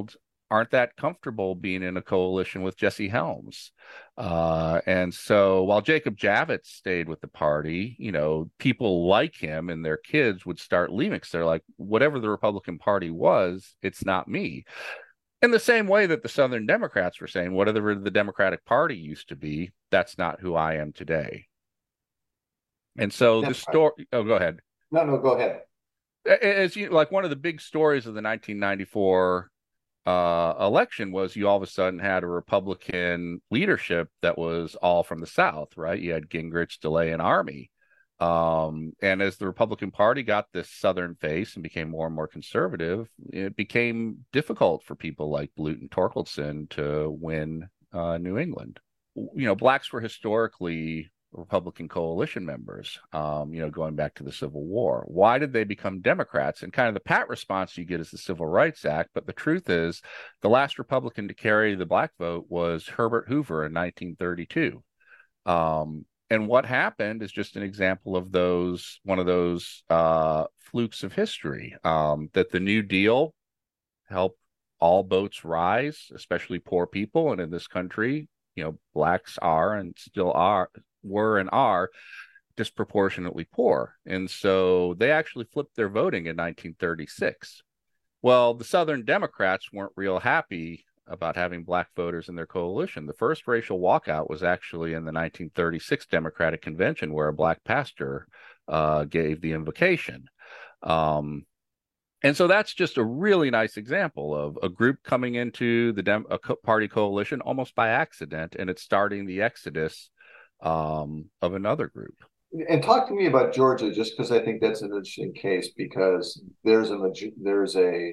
aren't that comfortable being in a coalition with Jesse Helms. Uh, and so while Jacob Javits stayed with the party, you know, people like him and their kids would start leaving because they're like, whatever the Republican Party was, it's not me. In the same way that the Southern Democrats were saying, whatever the Democratic Party used to be, that's not who I am today. And so the story, oh, go ahead. No, no, go ahead. As you like, one of the big stories of the nineteen ninety-four uh, election was you all of a sudden had a Republican leadership that was all from the South, right? You had Gingrich, DeLay, and Army. Um, and as the Republican Party got this Southern face and became more and more conservative, it became difficult for people like Blunt and Torkelson to win uh, New England. You know, blacks were historically Republican coalition members, um, you know, going back to the Civil War. Why did they become Democrats? And kind of the pat response you get is the Civil Rights Act. But the truth is, the last Republican to carry the black vote was Herbert Hoover in nineteen thirty-two. Um, and what happened is just an example of those, one of those uh, flukes of history, um, that the New Deal helped all boats rise, especially poor people. And in this country, you know, blacks are and still are, were and are disproportionately poor. And so they actually flipped their voting in nineteen thirty-six. Well, the Southern Democrats weren't real happy about having black voters in their coalition. The first racial walkout was actually in the nineteen thirty-six Democratic Convention, where a black pastor uh, gave the invocation. Um, and so that's just a really nice example of a group coming into the Dem- a co- party coalition almost by accident, and it's starting the exodus um, of another group. And talk to me about Georgia, just because I think that's an interesting case, because there's a there's a,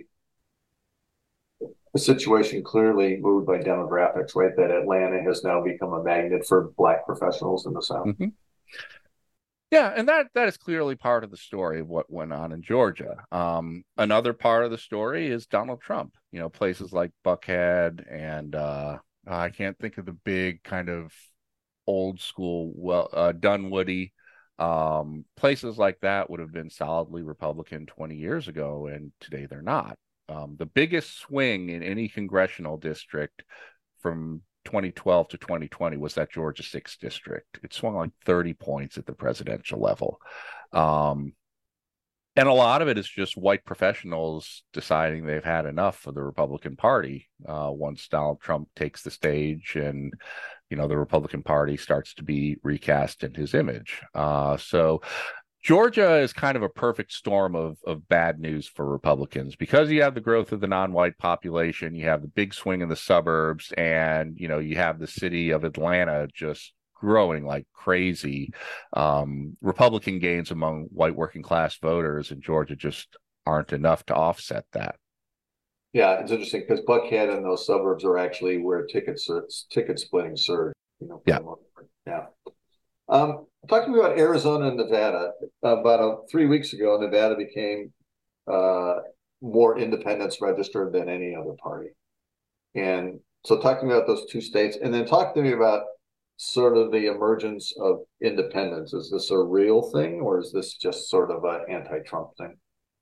a situation clearly moved by demographics, right? That Atlanta has now become a magnet for black professionals in the South. Mm-hmm. Yeah, and that that is clearly part of the story of what went on in Georgia. Um, another part of the story is Donald Trump. You know, places like Buckhead and uh, I can't think of the big kind of old school, well, uh, Dunwoody. Um, places like that would have been solidly Republican twenty years ago, and today they're not. Um, the biggest swing in any congressional district from twenty twelve to twenty twenty was that Georgia sixth district. It swung like thirty points at the presidential level. Um, and a lot of it is just white professionals deciding they've had enough for the Republican Party uh, once Donald Trump takes the stage and, you know, the Republican Party starts to be recast in his image. Uh, so Georgia is kind of a perfect storm of of bad news for Republicans, because you have the growth of the non-white population, you have the big swing in the suburbs, and, you know, you have the city of Atlanta just growing like crazy. Um, Republican gains among white working class voters in Georgia just aren't enough to offset that. Yeah, it's interesting because Buckhead and those suburbs are actually where ticket ticket splitting surged. You know, yeah, yeah. Um, talk to me about Arizona and Nevada. About uh, three weeks ago, Nevada became uh, more independents registered than any other party. And so talk to me about those two states, and then talk to me about sort of the emergence of independence. Is this a real thing, or is this just sort of an anti-Trump thing?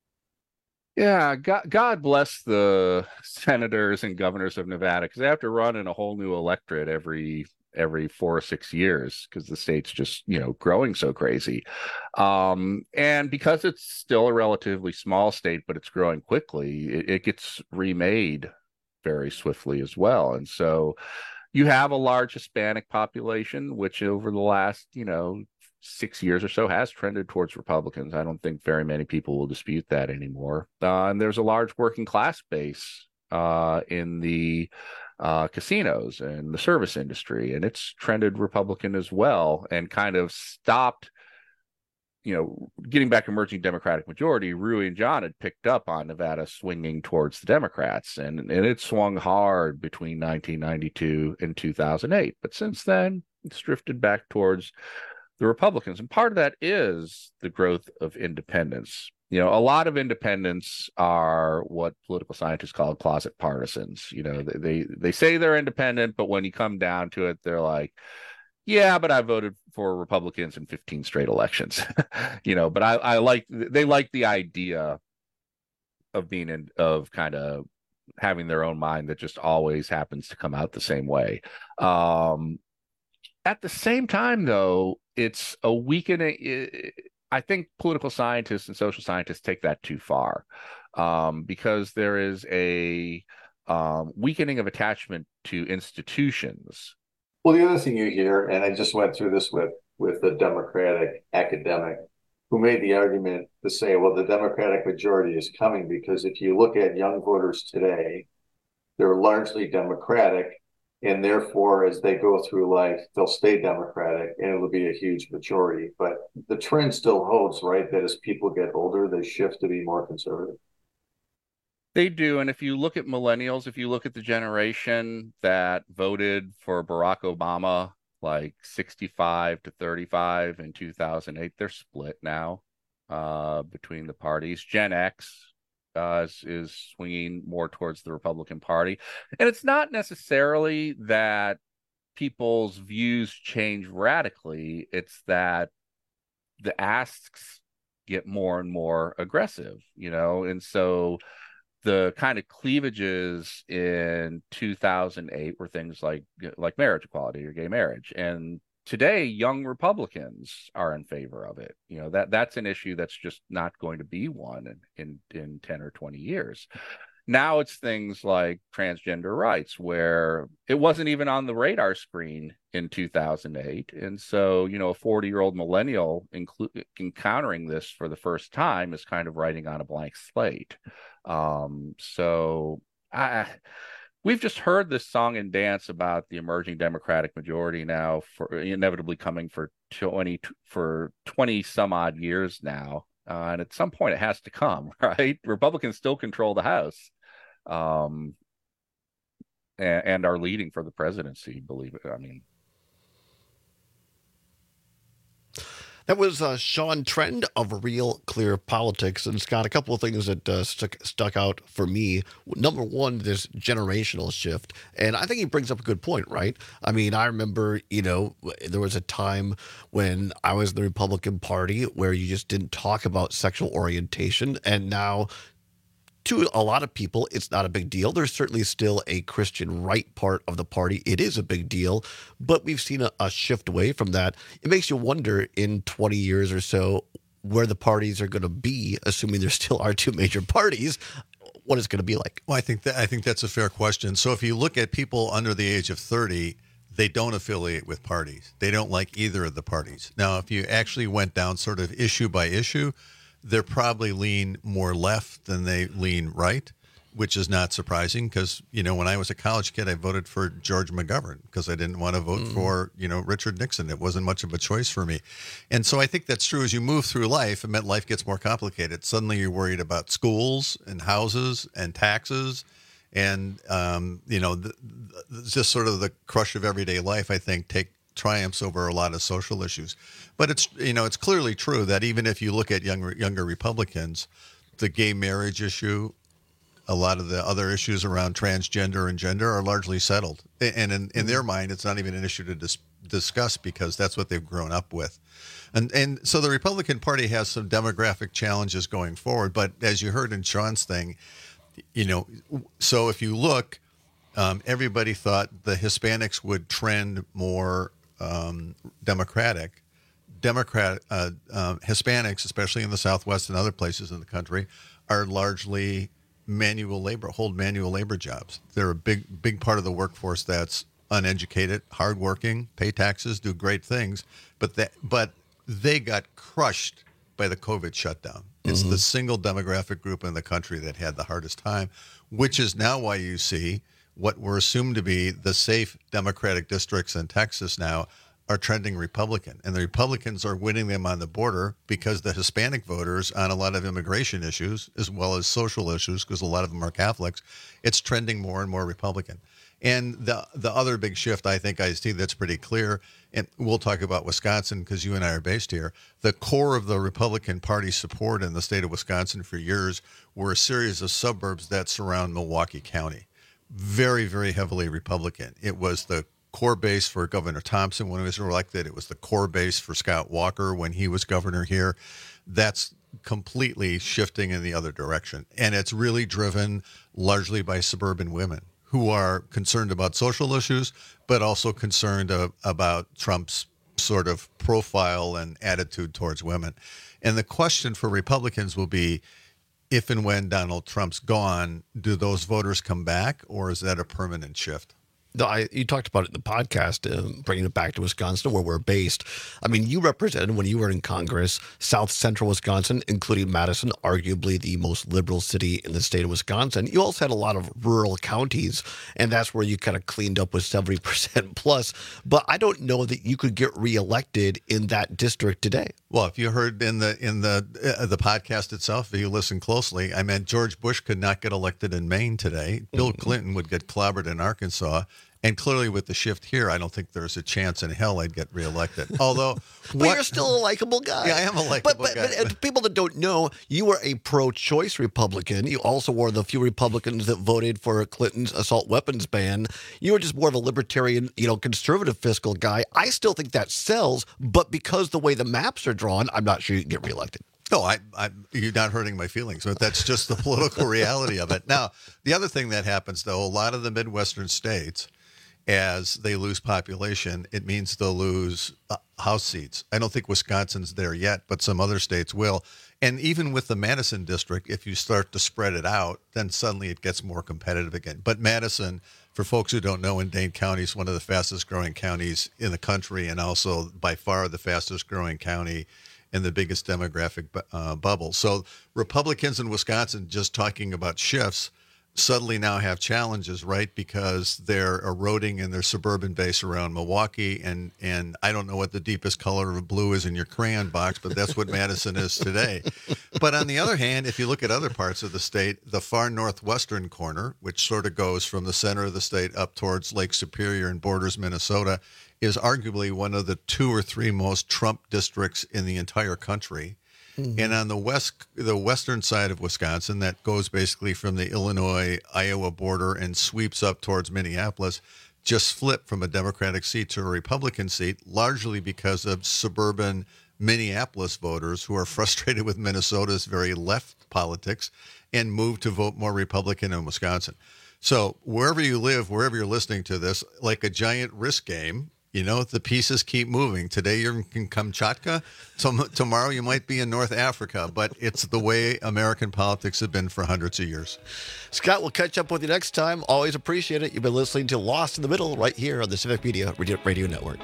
Yeah, God, God bless the senators and governors of Nevada, because they have to run in a whole new electorate every every four or six years because the state's just, you know, growing so crazy. Um, and because it's still a relatively small state, but it's growing quickly, it, it gets remade very swiftly as well. And so you have a large Hispanic population, which over the last, you know, six years or so has trended towards Republicans. I don't think very many people will dispute that anymore. Uh, and there's a large working class base uh, in the uh, casinos and the service industry, and it's trended Republican as well, and kind of stopped, you know, getting back emerging Democratic majority. Rui and John had picked up on Nevada swinging towards the Democrats, and, and it swung hard between nineteen ninety-two and two thousand eight. But since then, it's drifted back towards the Republicans. And part of that is the growth of independents. You know, a lot of independents are what political scientists call closet partisans. You know, they, they, they say they're independent, but when you come down to it, they're like, yeah, but I voted for Republicans in fifteen straight elections. You know, but I, I like, they like the idea of being in, of kind of having their own mind that just always happens to come out the same way. Um, at the same time, though, it's a weakening. I think political scientists and social scientists take that too far, um, because there is a um, weakening of attachment to institutions. Well, the other thing you hear, and I just went through this with, with a Democratic academic who made the argument to say, well, the Democratic majority is coming because if you look at young voters today, they're largely Democratic, and therefore, as they go through life, they'll stay Democratic, and it'll be a huge majority. But the trend still holds, right, that as people get older, they shift to be more conservative. They do. And if you look at millennials, if you look at the generation that voted for Barack Obama, like sixty-five to thirty-five in two thousand eight, they're split now uh, between the parties. Gen X uh, is, is swinging more towards the Republican Party. And it's not necessarily that people's views change radically. It's that the asks get more and more aggressive, you know, and so the kind of cleavages in two thousand eight were things like like marriage equality or gay marriage, and today young Republicans are in favor of it. You know, that that's an issue that's just not going to be one in in, in ten or twenty years. Now it's things like transgender rights, where it wasn't even on the radar screen in two thousand eight. And so, you know, a forty-year-old millennial inclu- encountering this for the first time is kind of writing on a blank slate. Um, so I, we've just heard this song and dance about the emerging Democratic majority now, for inevitably coming for twenty for twenty some odd years now. Uh, and at some point it has to come, right? Republicans still control the House, um, and, and are leading for the presidency, believe it. I mean, that was uh, Sean Trend of Real Clear Politics. And Scott, a couple of things that uh, stuck, stuck out for me. Number one, this generational shift. And I think he brings up a good point, right? I mean, I remember, you know, there was a time when I was in the Republican Party where you just didn't talk about sexual orientation. And now, to a lot of people, it's not a big deal. There's certainly still a Christian right part of the party. It is a big deal, but we've seen a, a shift away from that. It makes you wonder in twenty years or so where the parties are going to be, assuming there still are two major parties, what it's going to be like. Well, I think that I think that's a fair question. So if you look at people under the age of thirty, they don't affiliate with parties. They don't like either of the parties. Now, if you actually went down sort of issue by issue, they're probably lean more left than they lean right, which is not surprising because, you know, when I was a college kid, I voted for George McGovern because I didn't want to vote mm. for, you know, Richard Nixon. It wasn't much of a choice for me. And so I think that's true. As you move through life, it meant life gets more complicated. Suddenly you're worried about schools and houses and taxes and, um, you know, the, the, just sort of the crush of everyday life, I think, take triumphs over a lot of social issues. But it's, you know, it's clearly true that even if you look at younger younger Republicans, the gay marriage issue, a lot of the other issues around transgender and gender are largely settled. And in, in their mind, it's not even an issue to dis- discuss because that's what they've grown up with. And and so the Republican Party has some demographic challenges going forward. But as you heard in Sean's thing, you know, so if you look, um, everybody thought the Hispanics would trend more um, Democratic. Democrat uh, uh, Hispanics, especially in the Southwest and other places in the country, are largely manual labor, hold manual labor jobs. They're a big, big part of the workforce that's uneducated, hardworking, pay taxes, do great things, but that, but they got crushed by the COVID shutdown. It's mm-hmm. the single demographic group in the country that had the hardest time, which is now why you see what were assumed to be the safe Democratic districts in Texas now are trending Republican. And the Republicans are winning them on the border because the Hispanic voters on a lot of immigration issues, as well as social issues, because a lot of them are Catholics, it's trending more and more Republican. And the the other big shift I think I see that's pretty clear, and we'll talk about Wisconsin because you and I are based here, the core of the Republican Party support in the state of Wisconsin for years were a series of suburbs that surround Milwaukee County. Very, very heavily Republican. It was the core base for Governor Thompson when he was elected. It was the core base for Scott Walker when he was governor here. That's completely shifting in the other direction. And it's really driven largely by suburban women who are concerned about social issues, but also concerned uh, about Trump's sort of profile and attitude towards women. And the question for Republicans will be, if and when Donald Trump's gone, do those voters come back, or is that a permanent shift? No, I, you talked about it in the podcast, uh, bringing it back to Wisconsin, where we're based. I mean, you represented, when you were in Congress, South Central Wisconsin, including Madison, arguably the most liberal city in the state of Wisconsin. You also had a lot of rural counties, and that's where you kind of cleaned up with seventy percent plus. But I don't know that you could get reelected in that district today. Well, if you heard in the in the uh, the podcast itself, if you listen closely, I meant George Bush could not get elected in Maine today. Bill mm-hmm. Clinton would get clobbered in Arkansas. And clearly with the shift here, I don't think there's a chance in hell I'd get reelected. Although, but what, you're still a likable guy. Yeah, I am a likable but, but, guy. But, but people that don't know, you were a pro-choice Republican. You also were the few Republicans that voted for Clinton's assault weapons ban. You were just more of a libertarian, you know, conservative fiscal guy. I still think that sells, but because the way the maps are drawn, I'm not sure you can get reelected. No, I, I, you're not hurting my feelings, but that's just the political reality of it. Now, the other thing that happens, though, a lot of the Midwestern states, as they lose population, it means they'll lose uh, House seats. I don't think Wisconsin's there yet, but some other states will. And even with the Madison district, if you start to spread it out, then suddenly it gets more competitive again. But Madison, for folks who don't know, in Dane County is one of the fastest growing counties in the country, and also by far the fastest growing county and the biggest demographic uh, bubble. So Republicans in Wisconsin, just talking about shifts, suddenly now have challenges, right? Because they're eroding in their suburban base around Milwaukee. And, and I don't know what the deepest color of blue is in your crayon box, but that's what Madison is today. But on the other hand, if you look at other parts of the state, the far northwestern corner, which sort of goes from the center of the state up towards Lake Superior and borders Minnesota, is arguably one of the two or three most Trump districts in the entire country. Mm-hmm. And on the west, the western side of Wisconsin, that goes basically from the Illinois-Iowa border and sweeps up towards Minneapolis, just flipped from a Democratic seat to a Republican seat, largely because of suburban Minneapolis voters who are frustrated with Minnesota's very left politics and moved to vote more Republican in Wisconsin. So wherever you live, wherever you're listening to this, like a giant risk game, you know, the pieces keep moving. Today you're in Kamchatka. Tom- tomorrow you might be in North Africa. But it's the way American politics have been for hundreds of years. Scott, we'll catch up with you next time. Always appreciate it. You've been listening to Lost in the Middle right here on the Civic Media Radio, Radio Network.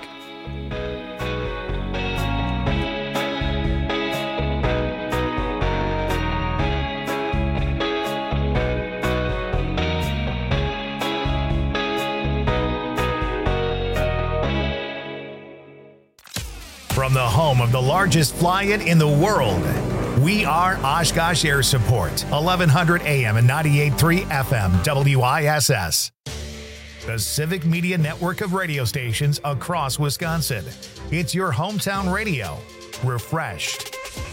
From the home of the largest fly-in in the world, we are Oshkosh Air Support, eleven hundred A M and ninety-eight point three F M, W I S S. The Civic Media network of radio stations across Wisconsin. It's your hometown radio, refreshed.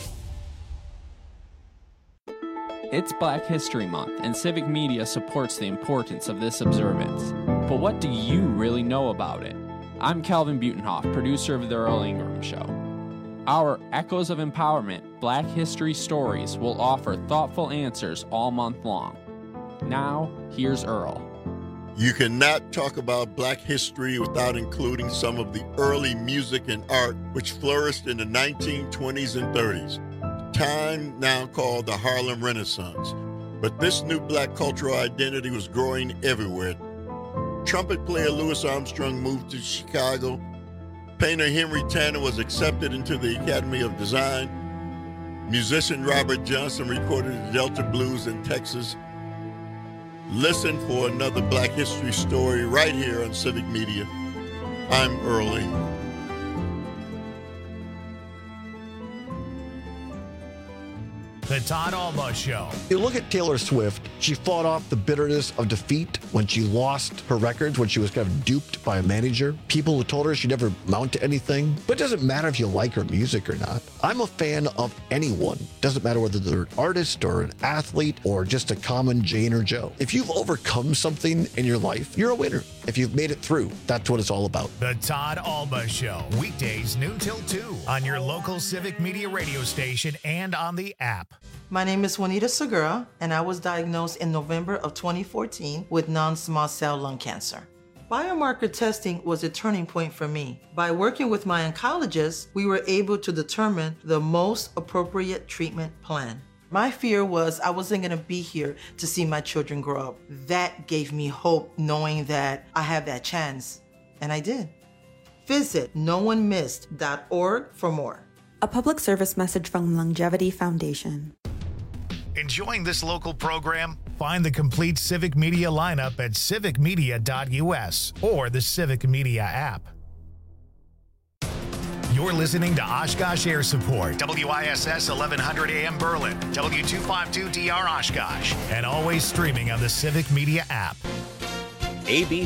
It's Black History Month, and Civic Media supports the importance of this observance. But what do you really know about it? I'm Calvin Butenhoff, producer of The Earl Ingram Show. Our Echoes of Empowerment Black History Stories will offer thoughtful answers all month long. Now, here's Earl. You cannot talk about Black history without including some of the early music and art which flourished in the nineteen twenties and thirties, time now called the Harlem Renaissance. But this new Black cultural identity was growing everywhere. Trumpet player Louis Armstrong moved to Chicago. Painter Henry Tanner was accepted into the Academy of Design. Musician Robert Johnson recorded the Delta Blues in Texas. Listen for another Black history story right here on Civic Media. I'm Earl Ingram. The Todd Alba Show. You look at Taylor Swift, she fought off the bitterness of defeat when she lost her records, when she was kind of duped by a manager. People who told her she'd never mount to anything. But it doesn't matter if you like her music or not. I'm a fan of anyone. Doesn't matter whether they're an artist or an athlete or just a common Jane or Joe. If you've overcome something in your life, you're a winner. if you've made it through. That's what it's all about. The Todd Alba Show, weekdays noon till two on your local Civic Media radio station and on the app. My name is Juanita Segura, and I was diagnosed in November of twenty fourteen with non-small cell lung cancer. Biomarker testing was a turning point for me. By working with my oncologist, we were able to determine the most appropriate treatment plan. My fear was I wasn't gonna be here to see my children grow up. That gave me hope, knowing that I have that chance, and I did. Visit no one missed dot org for more. A public service message from Longevity Foundation. Enjoying this local program? Find the complete Civic Media lineup at civic media dot u s or the Civic Media app. You're listening to Oshkosh Air Support, W I S S eleven hundred A M Berlin, W two fifty-two D R Oshkosh, and always streaming on the Civic Media app. A B